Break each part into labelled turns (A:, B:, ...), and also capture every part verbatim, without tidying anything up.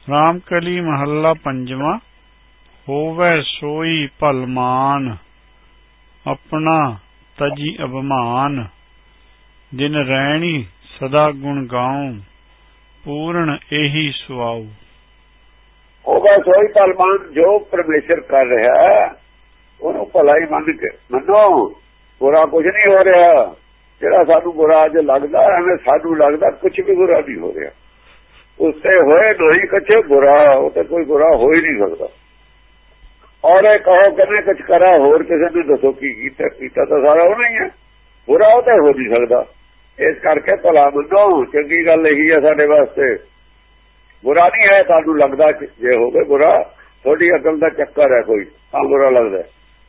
A: ਰਾਮਕਲੀ ਮਹੱਲਾ ਪੰਜਵਾਂ। ਹੋਵੈ ਸੋਈ ਭਲਮਾਨ, ਆਪਣਾ ਤਜੀ ਅਭਿਮਾਨ। ਦਿਨ ਰੈਣੀ ਸਦਾ ਗੁਣ ਗਾਉ, ਪੂਰਨ ਇਹੀ ਸੁਆਉ।
B: ਹੋਵੈ ਸੋਈ ਭਲਮਾਨ, ਜੋ ਪਰਮੇਸ਼ਰ ਕਰ ਰਿਹਾ ਉਹਨੂੰ ਭਲਾ ਹੀ ਮੰਨ ਕੇ ਮੰਨੋ। ਬੁਰਾ ਕੁਝ ਨਹੀਂ ਹੋ ਰਿਹਾ। ਜਿਹੜਾ ਸਾਨੂੰ ਬੁਰਾ ਅੱਜ ਲੱਗਦਾ, ਐਵੇਂ ਸਾਨੂੰ ਲੱਗਦਾ ਕੁਛ ਵੀ ਬੁਰਾ ਨਹੀਂ ਹੋ ਰਿਹਾ। ਉਸੇ ਹੋਏ ਨਹੀਂ ਕੱਚੇ ਬੁਰਾ, ਉਹ ਤੇ ਕੋਈ ਬੁਰਾ ਹੋ ਹੀ ਨਹੀਂ ਸਕਦਾ। ਔਰ ਇਹ ਕਹੋ ਕਹਿੰਦੇ ਕੁਛ ਕਰਾ, ਹੋਰ ਕਿਸੇ ਨੂੰ ਦੱਸੋ ਕੀ ਕੀਤਾ। ਕੀਤਾ ਤਾਂ ਸਾਰਾ ਉਹ ਨਹੀਂ ਹੈ, ਬੁਰਾ ਉਹ ਤਾਂ ਹੋ ਨਹੀਂ ਸਕਦਾ। ਇਸ ਕਰਕੇ ਭਲਾ ਮੰਨੋ, ਚੰਗੀ ਗੱਲ ਇਹੀ ਹੈ ਸਾਡੇ ਵਾਸਤੇ। ਬੁਰਾ ਨਹੀਂ ਹੈ, ਤੁਹਾਨੂੰ ਲੱਗਦਾ ਜੇ ਹੋਵੇ ਬੁਰਾ, ਤੁਹਾਡੀ ਅਕਲ ਦਾ ਚੱਕਰ ਹੈ ਕੋਈ, ਤਾਂ ਬੁਰਾ ਲੱਗਦਾ।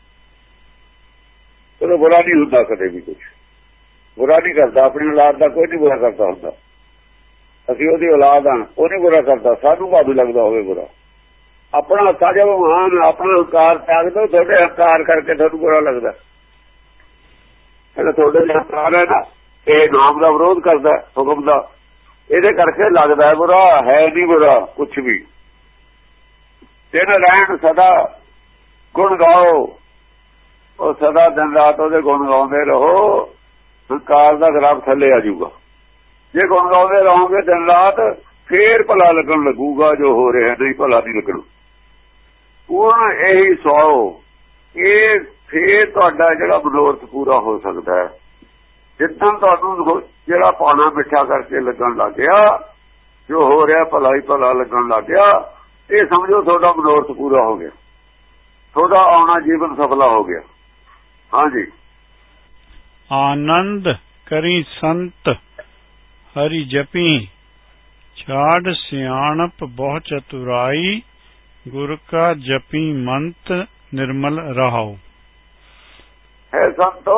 B: ਚਲੋ ਬੁਰਾ ਨਹੀਂ ਹੁੰਦਾ ਕਦੇ ਵੀ, ਕੁਛ ਬੁਰਾ ਨਹੀਂ ਕਰਦਾ। ਆਪਣੀ ਔਲਾਦ ਦਾ ਕੋਈ ਨਹੀਂ ਬੁਰਾ ਕਰਦਾ ਹੁੰਦਾ। ਅਸੀਂ ਉਹਦੀ ਔਲਾਦ ਹਾਂ, ਉਹ ਨਹੀਂ ਬੁਰਾ ਕਰਦਾ। ਸਾਨੂੰ ਭਾਵੇਂ ਲੱਗਦਾ ਹੋਵੇ ਬੁਰਾ। ਆਪਣਾ ਹੱਥਾਂ ਜਬ ਮਹਾਨ, ਆਪਣਾ ਹੰਕਾਰ ਤਿਆਗ ਦਿਓ। ਤੁਹਾਡੇ ਹੰਕਾਰ ਕਰਕੇ ਤੁਹਾਨੂੰ ਬੁਰਾ ਲੱਗਦਾ। ਜਿਹੜਾ ਤੁਹਾਡੇ ਜਿਹੜਾ ਹੰਕਾਰ ਹੈ ਨਾ, ਇਹ ਨਾਮ ਦਾ ਵਿਰੋਧ ਕਰਦਾ, ਹੁਕਮ ਦਾ, ਇਹਦੇ ਕਰਕੇ ਲੱਗਦਾ ਹੈ ਬੁਰਾ। ਹੈ ਨਹੀਂ ਬੁਰਾ ਕੁਛ ਵੀ। ਦਿਨ ਰਹਿਣ ਸਦਾ ਗੁਣ ਗਾਓ, ਉਹ ਸਦਾ ਦਿਨ ਰਾਤ ਉਹਦੇ ਗੁਣ ਗਾਉਂਦੇ ਰਹੋ। ਹੰਕਾਰ ਦਾ ਗਰਾਬ ਥੱਲੇ ਆ ਜਾਊਗਾ। ਜੇ ਗੁਣ ਗਾਉਂਦੇ ਰਹੋਗੇ ਦਿਨ ਰਾਤ, ਫੇਰ ਭਲਾ ਲੱਗਣ ਲੱਗੂਗਾ। ਜੋ ਹੋ ਰਿਹਾ ਨਹੀਂ ਭਲਾ ਨਹੀਂ ਲੱਗਣਾ। ਪੂਰਨ ਇਹੀ ਸੁਆਓ, ਇਹ ਫੇਰ ਤੁਹਾਡਾ ਜਿਹੜਾ ਮਨੋਰਥ ਪੂਰਾ ਹੋ ਸਕਦਾ ਹੈ। ਜਿੱਦਾਂ ਤੁਹਾਨੂੰ ਜਿਹੜਾ ਪਾਣਾ ਮਿੱਠਾ ਕਰਕੇ ਲੱਗਣ ਲੱਗ ਗਿਆ, ਜੋ ਹੋ ਰਿਹਾ ਭਲਾ ਹੀ ਭਲਾ ਲੱਗਣ ਲੱਗ ਗਿਆ, ਇਹ ਸਮਝੋ ਤੁਹਾਡਾ ਮਨੋਰਥ ਪੂਰਾ ਹੋ ਗਿਆ। ਤੁਹਾਡਾ ਆਉਣਾ ਜੀਵਨ ਸਫਲਾ ਹੋ ਗਿਆ। ਹਾਂਜੀ।
A: ਆਨੰਦ ਕਰੀ ਸੰਤ ਹਰੀ ਜਪੀ, ਛਾੜ ਸਿਆਣਪ ਬਹੁ ਚਤੁਰਾਈ। ਗੁਰ ਕਾ ਜਪੀ ਮੰਤ ਨਿਰਮਲ ਰਹਾਉ।
B: ਹੈ ਸੰਤੋ,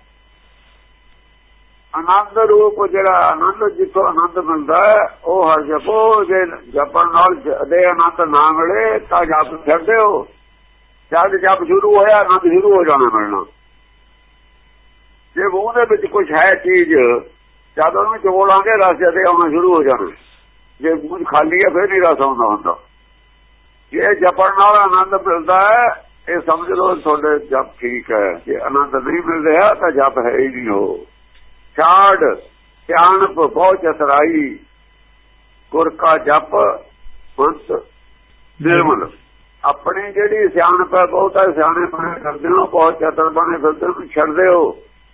B: ਆਨੰਦ ਰੂਪ ਜਿਹੜਾ ਆਨੰਦ, ਜਿੱਥੋਂ ਆਨੰਦ ਮਿਲਦਾ ਉਹ ਹਰ ਜਪੋ। ਜੇ ਜਪਣ ਨਾਲ ਦੇ ਆਨੰਦ ਨਾ ਮਿਲੇ ਤਾਂ ਜਪ ਛੱਡ ਦਿਓ। ਜਦ ਜਪ ਸ਼ੁਰੂ ਹੋਇਆ ਆਨੰਦ ਸ਼ੁਰੂ ਹੋ ਜਾਣਾ ਮਿਲਣਾ। ਜੇ ਮੂੰਹ ਦੇ ਵਿੱਚ ਕੁਛ ਹੈ ਚੀਜ਼, ਜਦ ਉਹਨੂੰ ਚੋਲਾਂਗੇ ਰਸ ਜਦੇ ਆਉਣਾ ਸ਼ੁਰੂ ਹੋ ਜਾਣਾ। ਜੇ ਮੂੰਹ ਖਾਲੀ ਹੈ ਫਿਰ ਨਹੀਂ ਰਸ ਆਉਂਦਾ ਹੁੰਦਾ। ਜੇ ਜਪਣ ਨਾਲ ਆਨੰਦ ਮਿਲਦਾ ਹੈ, ਇਹ ਸਮਝ ਲਓ ਤੁਹਾਡੇ ਜਪ ਠੀਕ ਹੈ। ਜੇ ਆਨੰਦ ਨਹੀਂ ਮਿਲ ਰਿਹਾ ਤਾਂ ਜਪ ਹੈ ਹੀ ਨਹੀਂ। ਹੋ ਛਾੜ ਸਿਆਣਪ ਬਹੁ ਚਤੁਰਾਈ, ਗੁਰ ਕਾ ਜਪ ਮੰਤ ਨਿਰਮਲ। ਆਪਣੀ ਜਿਹੜੀ ਸਿਆਣਪ ਹੈ, ਬਹੁਤਾ ਸਿਆਣੇ ਬਣੇ ਫਿਰਦੇ ਹੋ, ਬਹੁਤ ਚਤੁਰ ਬਣੇ ਫਿਰਦੇ ਹੋ, ਛੱਡਦੇ ਹੋ।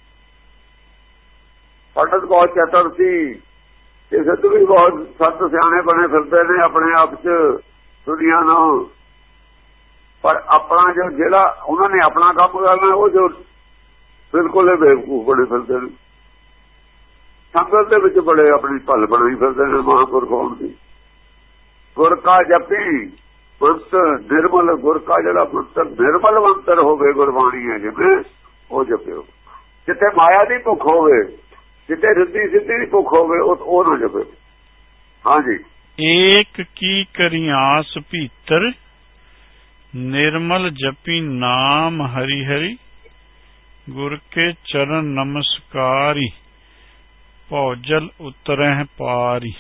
B: ਪੰਡਤ ਬਹੁਤ ਚਤੁਰ ਸੀ ਤੇ ਸਿੱਧ ਵੀ ਬਹੁਤ ਸੱਤ ਸਿਆਣੇ ਬਣੇ ਫਿਰਦੇ ਨੇ ਆਪਣੇ ਆਪ ਚ ਦੁਨੀਆ ਨੂੰ। ਪਰ ਆਪਣਾ ਜੋ ਜਿਹੜਾ ਉਹਨਾਂ ਨੇ ਆਪਣਾ ਕੰਮ ਕਰਨਾ, ਉਹ ਜੋ ਬਿਲਕੁਲ ਬੇਵਕੂਫ ਬਣੇ ਫਿਰਦੇ ਨੇ। ਸੰਗਤ ਦੇ ਵਿੱਚ ਬੜੇ ਆਪਣੀ ਭਲ ਬਣਾਈ ਫਿਰਦੇ ਨੇ ਮਹਾਂਪੁਰਖ ਹੋਣ ਦੀ। ਗੁਰ ਕਾ ਜਪੀ ਮੰਤ ਨਿਰਮਲ, ਗੁਰ ਕਾ ਜਿਹੜਾ ਮੰਤਰ ਨਿਰਮਲ ਮੰਤਰ ਹੋਵੇ, ਗੁਰਬਾਣੀ ਹੈ ਜਿਵੇਂ, ਉਹ ਜਪਿਓ। ਜਿੱਥੇ ਮਾਇਆ ਦੀ ਭੁੱਖ ਹੋਵੇ, ਜਿੱਥੇ ਰਿੱਧੀ ਸਿੱਧੀ ਦੀ ਭੁੱਖ ਹੋਵੇ, ਉਹ ਨਾ ਜਪੇ। ਹਾਂਜੀ।
A: ਏਕ ਕੀ ਕਰੀ ਆਸ ਭੀਤਰ, ਨਿਰਮਲ ਜਪੀ ਨਾਮ ਹਰੀ ਹਰੀ। ਗੁਰ ਕੇ ਚਰਨ ਨਮਸਕਾਰੀ, ਭੌਜਲ ਉਤਰਹਿ ਪਾਰੀ।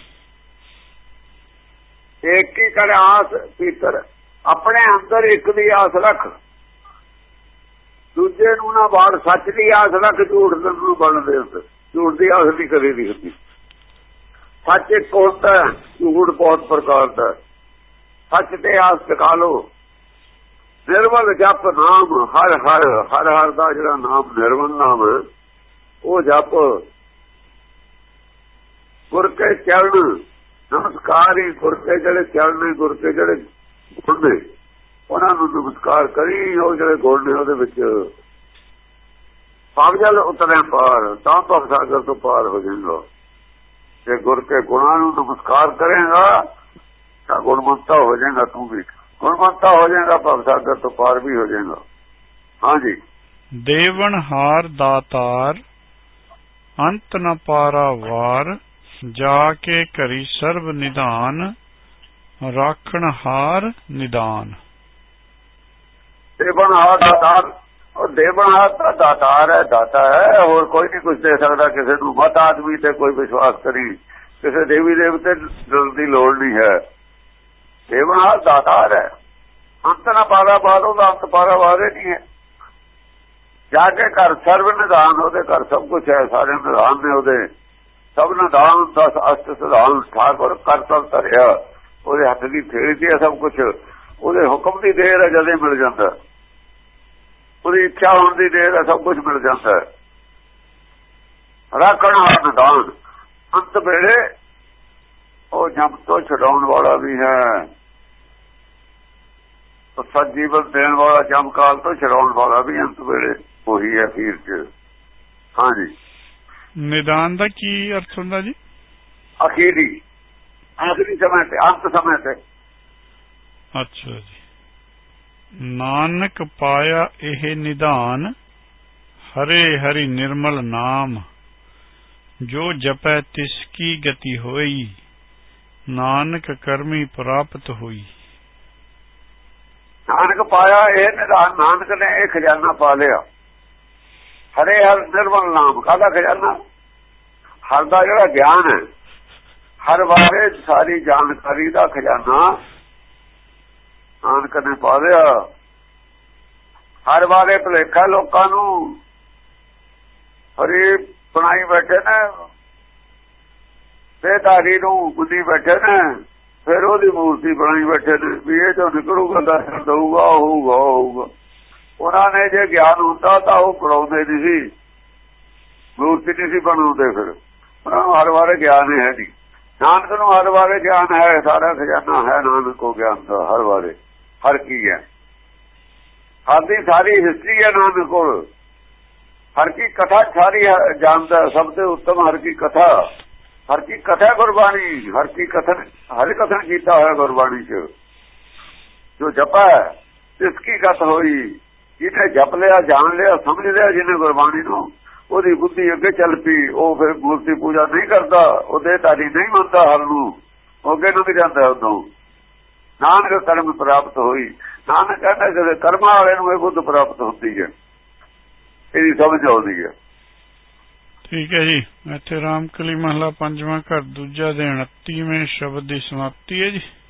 A: ਏਕ ਕੀ ਕਰ ਆਸ ਭੀਤਰ, ਆਪਣੇ ਅੰਦਰ ਇੱਕ ਦੀ ਆਸ ਰੱਖ, ਦੂਜੇ ਨੂੰ ਨਾ ਬਾਹਰ। ਸੱਚ ਦੀ ਆਸ ਰੱਖ, ਝੂਠ ਨੂੰ ਬਣਦੇ ਹੁੰਦੇ। ਝੂਠ ਦੀ ਆਸ ਨਹੀਂ ਕਰੀ ਦੀ ਹੁੰਦੀ। ਸੱਚ ਇੱਕ ਹੁੰਦਾ, ਝੂਠ ਬਹੁਤ ਪ੍ਰਕਾਰ ਦਾ। ਸੱਚ ਤੇ ਆਸ ਟਿਕਾ ਲੋ। ਨਿਰਮਲ ਜਪ ਨਾਮ ਹਰ ਹਰ, ਹਰ ਹਰ ਦਾ ਜਿਹੜਾ ਨਾਮ ਨਿਰਮਲ ਨਾਮ ਹੈ, ਉਹ ਜਪ। ਗੁਰ ਕੇ ਚਰਨ ਨਮਸਕਾਰੀ, ਗੁਰ ਕੇ ਜਿਹੜੇ ਚਰਨ ਨੇ, ਗੁਰ ਕੇ ਜਿਹੜੇ ਗੁਣ ਨੇ, ਉਹਨਾਂ ਨੂੰ ਨਮਸਕਾਰ ਕਰੀ। ਉਹ ਜਿਹੜੇ ਗੁਣ ਨੇ ਉਹਦੇ ਵਿੱਚ ਭਵਜਲ ਉਤਰੇ ਪਾਰ, ਤਾਂ ਭਵ ਸਾਗਰ ਤੋਂ ਪਾਰ ਹੋ ਜਾਏਗਾ। ਜੇ ਗੁਰ ਕੇ ਗੁਣਾਂ ਨੂੰ ਨਮਸਕਾਰ ਕਰੇਗਾ ਤਾਂ ਗੁਣਮੰਤਾ ਹੋ ਜਾਏਗਾ। ਤੂੰ ਵੀ ਗੁਣਮੰਤਾ ਹੋ ਜਾਏਗਾ, ਭਵ ਸਾਗਰ ਤੋਂ ਪਾਰ ਵੀ ਹੋ ਜਾਏਗਾ। ਹਾਂਜੀ। ਦੇਵਨ ਹਾਰ ਦਾਤਾਰ, ਅੰਤ ਨ ਪਾਰਾ ਵਾਰ। ਜਾ ਕੇ ਕਰੀ ਸਰਬ ਨਿਧਾਨ, ਰਾਖਣ ਹਾਰ ਨਿਦਾਨ। ਦੇਵਨ ਹਾਰ ਦਾਤਾਰ, ਉਹ ਦੇਵਨ ਹਾਰ ਤਾਂ ਦਾਤਾਰ ਹੈ, ਦਾਤਾ ਹੈ। ਹੋਰ ਕੋਈ ਨਹੀਂ ਕੁਛ ਦੇ ਸਕਦਾ ਕਿਸੇ ਨੂੰ। ਮਤ ਆਦਮੀ ਤੇ ਕੋਈ ਵਿਸ਼ਵਾਸ ਕਰੀ, ਕਿਸੇ ਦੇਵੀ ਦੇਵਤੇ ਦੀ ਲੋੜ ਨਹੀਂ ਹੈ। ਦੇਵਨਾਰ ਦਾਤਾਰ ਹੈ। ਅੰਤ ਨਾ ਪਾਰਾ ਬਾਦ ਉਹਦਾ ਅੰਤ ਪਾਰਾ ਬਾਦ ਨਹੀਂ ਹੈ। ਜਾ ਕੇ ਘਰ ਸਰਵ ਨਿਧਾਨ, ਉਹਦੇ ਘਰ ਸਭ ਕੁਛ ਹੈ, ਸਾਰੇ ਨਿਧਾਨ ਨੇ ਉਹਦੇ, ਸਭ ਨਿਧਾਨ ਦਸ ਅਸ਼ਟ ਸਿਧਾਨ ਠਾਕੁਰ ਕਰ ਸਭ ਧਰਿਆ, ਉਹਦੇ ਹੱਥ ਦੀ ਫੇਰੀ ਤੇ ਸਭ ਕੁਛ, ਉਹਦੇ ਹੁਕਮ ਦੀ ਦੇਰ ਹੈ, ਜਦੇ ਮਿਲ ਜਾਂਦਾ, ਉਹਦੀ ਇੱਛਾ ਹੋਣ ਦੀ ਦੇਰ ਹੈ, ਸਭ ਕੁਛ ਮਿਲ ਜਾਂਦਾ। ਰਾਖਣ ਵਾਲਾ ਨਿਧਾਨ, ਅੰਤ ਵੇਲੇ ਉਹ ਜਮ ਤੋਂ ਛਡਾਉਣ ਵਾਲਾ ਵੀ ਹੈ, ਸਤ ਜੀਵਨ ਦੇਣ ਵਾਲਾ, ਜਮ ਕਾਲ ਤੋਂ ਛਡਾਉਣ ਵਾਲਾ ਵੀ ਅੰਤ ਵੇਲੇ ਉਹੀ ਹੈ ਅਖੀਰ ਚ। ਹਾਂਜੀ,
C: ਨਿਦਾਨ ਦਾ ਕੀ ਅਰਥ ਹੁੰਦਾ ਜੀ?
A: ਅਖੀਰੀ, ਆਖਰੀ ਸਮੇਂ ਤੇ, ਅੰਤ ਸਮੇਂ ਤੇ।
C: ਅੱਛਾ ਜੀ। ਨਾਨਕ ਪਾਇਆ ਇਹ ਨਿਦਾਨ, ਹਰੇ ਹਰੀ ਨਿਰਮਲ ਨਾਮ, ਜੋ ਜਪੈ ਤਿਸ ਕੀ ਗਤੀ ਹੋਈ, ਨਾਨਕ ਕਰਮੀ ਪ੍ਰਾਪਤ ਹੋਈ।
A: ਨਾਨਕ ਪਾਇਆ ਇਹ ਨਿਦਾਨ, ਨਾਨਕ ਨੇ ਇਹ ਖਜ਼ਾਨਾ ਪਾ ਲਿਆ। ਹਰੇ ਹਰ ਨਿਰਮਲ ਨਾਮ, ਕਾਹਦਾ ਖਜ਼ਾਨਾ? ਹਰ ਦਾ ਜਿਹੜਾ ਗਿਆਨ ਹੈ, ਹਰ ਬਾਰੇ ਸਾਰੀ ਜਾਣਕਾਰੀ ਦਾ ਖਜ਼ਾਨਾ ਨਾਨਕ ਨੇ ਪਾ ਲਿਆ। ਹਰ ਬਾਰੇ ਭੁਲੇਖਾ ਲੋਕਾਂ ਨੂੰ ਹਰੀ ਬਣਾਈ ਬੈਠੇ ਨੇ, ਬੇਦਾਰੀ ਨੂੰ ਬੁੱਧੀ ਬੈਠੇ ਨੇ, ਫਿਰ ਉਹਦੀ ਮੂਰਤੀ ਬਣਾਈ ਬੈਠੇ ਨੇ ਵੀ ਇਹ ਜੋ ਨਿਕਲੂਗਾ ਦਰਸ਼ਨ ਦਊਗਾ, ਹੋਊਗਾ ਹੋਊਗਾ। ਉਹਨਾਂ ਨੇ ਜੇ ਗਿਆਨ ਹੁੰਦਾ ਤਾਂ ਉਹ ਬਣਾਉਂਦੇ ਨਹੀਂ ਸੀ, ਮੂਰਤੀ ਨਹੀਂ ਸੀ ਬਣਾਉਂਦੇ। ਫਿਰ ਉਹਨਾਂ ਨੂੰ ਹਰ ਬਾਰੇ ਗਿਆਨ ਹੈ ਨਹੀਂ। ਨਾਨਕ ਨੂੰ ਹਰ ਬਾਰੇ ਗਿਆਨ ਹੈ, ਸਾਰਾ ਖਜ਼ਾਨਾ ਹੈ ਨਾਨਕ ਕੋ ਗਿਆਨ ਦਾ, ਹਰ ਬਾਰੇ ਹਰ ਕੀ ਹੈ, ਹਰ ਦੀ ਸਾਰੀ ਹਿਸਟਰੀ ਹੈ ਨਾਨਕ ਕੋਲ, ਹਰ ਕੀ ਕਥਾ ਸਾਰੀ ਜਾਣਦਾ। ਸਭ ਤੋਂ ਉੱਤਮ ਹਰ ਕੀ ਕਥਾ, ਹਰ ਕੀ ਕਥਾ ਗੁਰਬਾਣੀ, ਹਰ ਕੀ ਕਥਨ, ਹਰ ਕਥਨ ਕੀਤਾ ਹੋਇਆ ਗੁਰਬਾਣੀ ਚ। ਜੋ ਜਪਾ ਇਸ ਕੀ ਕਥ ਹੋਈ, ਜਿਹਨੇ ਜਪ ਲਿਆ, ਜਾਣ ਲਿਆ, ਸਮਝ ਲਿਆ ਜਿਹਨੇ ਗੁਰਬਾਣੀ ਨੂੰ, ਉਹਦੀ ਬੁੱਧੀ ਅੱਗੇ ਚੱਲ ਪਈ। ਉਹ ਫਿਰ ਮੂਰਤੀ ਪੂਜਾ ਨਹੀਂ ਕਰਦਾ, ਉਹ ਦੇਹਧਾਰੀ ਨਹੀਂ ਮੰਨਦਾ, ਹਰ ਨੂੰ ਅੱਗੇ ਨੂੰ ਜਾਂਦਾ। ਉਦੋਂ ਨਾਨਕ ਕਰਮ ਪ੍ਰਾਪਤ ਹੋਈ। ਨਾਨਕ ਕਹਿੰਦਾ ਜਿਹੜੇ ਕਰਮਾਂ ਵਾਲੇ ਨੂੰ ਇਹ ਬੁੱਧ ਪ੍ਰਾਪਤ ਹੁੰਦੀ ਹੈ, ਇਹਦੀ ਸਮਝ ਆਉਂਦੀ ਹੈ।
C: ਠੀਕ ਹੈ ਜੀ। ਇੱਥੇ ਰਾਮਕਲੀ ਮਹਲਾ ਪੰਜਵਾਂ ਘਰ ਦੂਜਾ ਦਿਨ ਉਨੱਤੀਵੇਂ ਸ਼ਬਦ ਦੀ ਸਮਾਪਤੀ ਹੈ ਜੀ।